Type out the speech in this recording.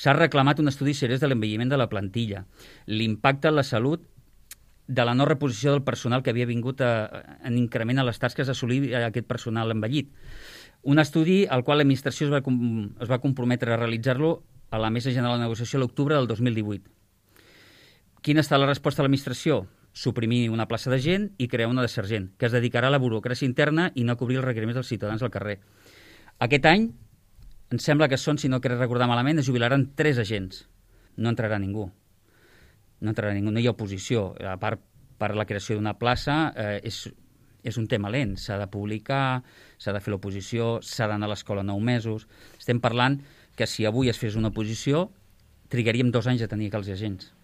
S'ha reclamat un estudi seriós de l'envelliment de la plantilla, l'impacte en la salut de la no reposició del personal que havia vingut en increment a les tasques a assolir aquest personal envellit. Un estudi al qual l'administració es va comprometre a realitzar-lo a la Mesa General de Negociació a l'octubre del 2018. Quina ha estat la resposta de l'administració? Suprimir una plaça de gent i crear una de sergent, que es dedicarà a la burocràcia interna i no a cobrir els requeriments dels ciutadans al carrer. Aquest any, em sembla que són, si no crec recordar malament, es jubilaran 3 agents. No entrarà ningú. No hi ha oposició. A part, per la creació d'una plaça, és un tema lent. S'ha de publicar, s'ha de fer l'oposició, s'ha d'anar a l'escola 9 mesos. Estem parlant que si avui es fes una oposició, trigaríem 2 anys a tenir aquells agents.